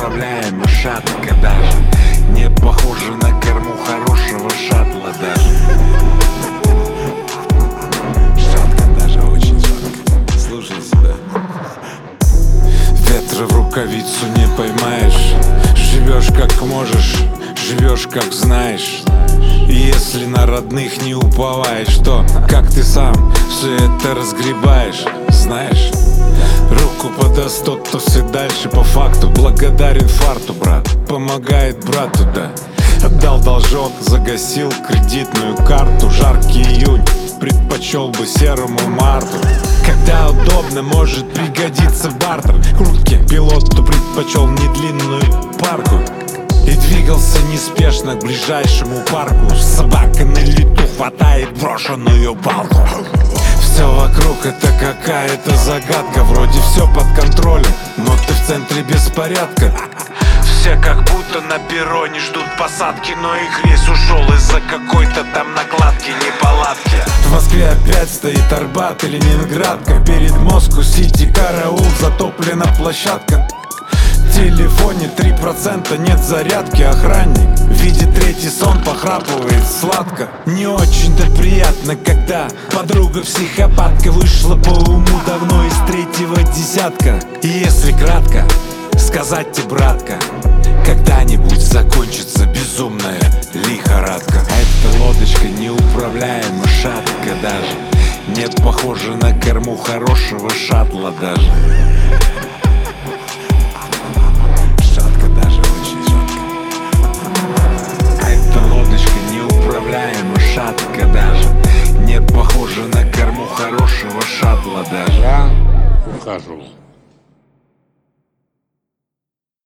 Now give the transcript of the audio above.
неуправляема шатка даже. Не похоже на корму хорошего шаттла даже. Шатка даже, очень шатка. Слушай сюда. Ветра в рукавицу не поймаешь. Живешь как можешь, живешь как знаешь. И если на родных не уповаешь, то как ты сам все это разгребаешь, знаешь? Руку подаст тот, кто все дальше по факту. Благодарен фарту, брат, помогает брату, да. Отдал должок, загасил кредитную карту. Жаркий июнь, предпочел бы серому марту. Когда удобно, может пригодиться бартер. Куртки пилоту предпочел не длинную парку и двигался неспешно к ближайшему парку. Собака на лету хватает брошенную палку. Все вокруг это какая-то загадка. Вроде все под контролем, но ты в центре беспорядка. Все как будто на перроне ждут посадки, но их рейс ушел из-за какой-то там накладки, неполадки. В Москве опять стоит Арбат и Ленинградка. Перед Москва-Сити караул, затоплена площадка. В телефоне 3%, нет зарядки. Охранник видит третий сон, похрапывает сладко. Не очень-то приятно, когда подруга психопатка вышла по уму давно из третьего десятка. И если кратко сказать тебе, братка, когда-нибудь закончится безумная лихорадка. А эта лодочка неуправляема шатка даже. Не похожа на корму хорошего шаттла даже.